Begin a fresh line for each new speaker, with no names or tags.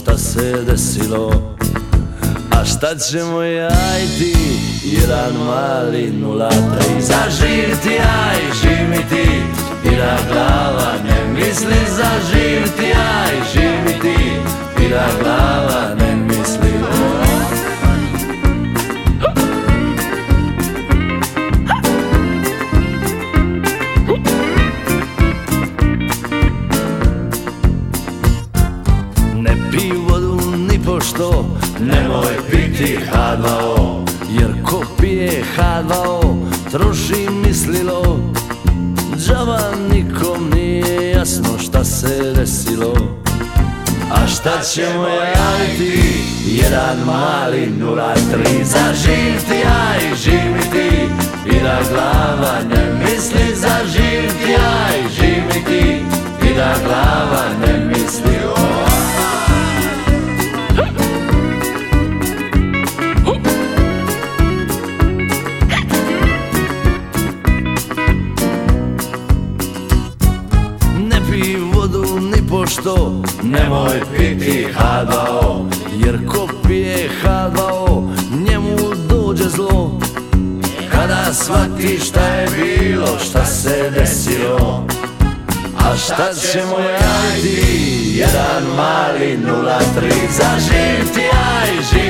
šta se desilo. A šta ćemo ja i ti, jedan mali 0-3. Zaživ ti, aj, živ mi ti, i da glava ne misli. Zaživ ti, aj, živ mi ti, i da glava ne misli. Ne pi vodu ni pošto, nemoj piti H2O, jer ko pije H2O troši mislilo. Džaba nikom nije jasno šta se desilo. A šta ćemo ja i ti, jedan mali 0-3. Zaživ ti, aj, živ mi ti, i da glava ne misli. Zaživ ti, aj, živ mi ti, i da glava ne misli. Pošto nemoj piti H2O, jer ko pije H2O njemu dođe zlo. Kada shvati šta je bilo, šta se desilo. A šta ćemo ja i ti, jedan mali 0-3. Zaživ ti, aj, živ